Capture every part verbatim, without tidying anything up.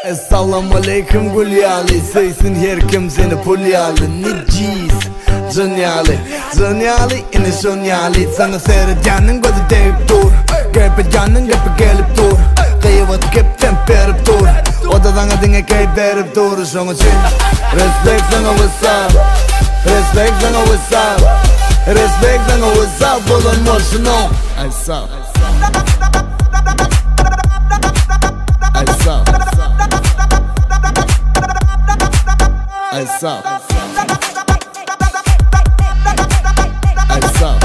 Assalamu alaikum Gulyali, sayısın her kim seni pulyalı. Niciz, zanyali, zanyali, ini zanyali. Sana seyredyanın gözü deyip dur, gelip canın gelip gelip dur. Kıyıvat kep temperip dur, o da sana dinle kayıp verip dur. Şunu için, respect sana what's up, respect sana what's up, respect sana what's up. Olan morşunu, ay sağ, ay sağ, ay sağ, ay sağ.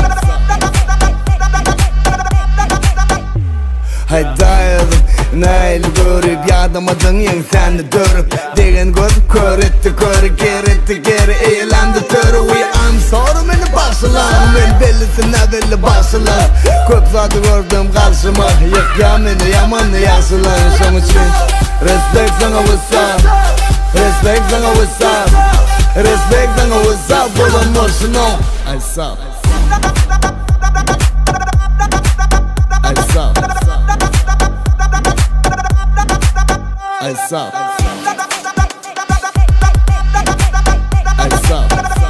Hay dayadım, nail görüp yadamadın yan seni dörüp. Degen göz kör etti körü, geri etti geri eğlendi törü. We I'm sorry beni başılan, ben bellisin ne belli başılan. Köp zatı gördüm karşıma, yık ya beni yaman yaşılan. Şun için respect sana what's up, respect sana what's up, respect sana what's up. Olan morşunu, ay sağ, ay sağ, ay sağ, ay sağ.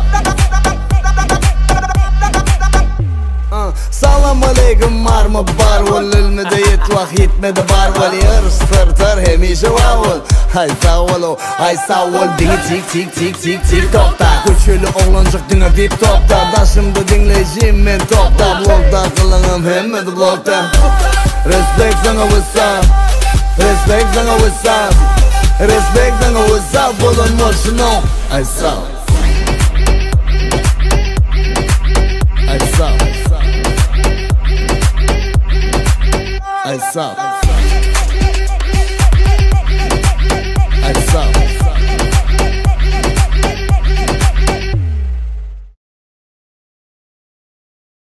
Salam aleykum var mı bar ol ilmide yet vak yetmedi bar ol yarış tırtır hemişe var ol. Ay sağ ol o ay sağ ol dini tik tik tik tik tik topta. Köçülü oğlancık dine vip topta. Daşımda dinleyeceğim ben topta. Blogda kılınım hemmedi blogda. Respect sana what's up, respect sana what's up, respect sana what's up. Olan morşunu, ay sağ, ay sağ, ay sağ.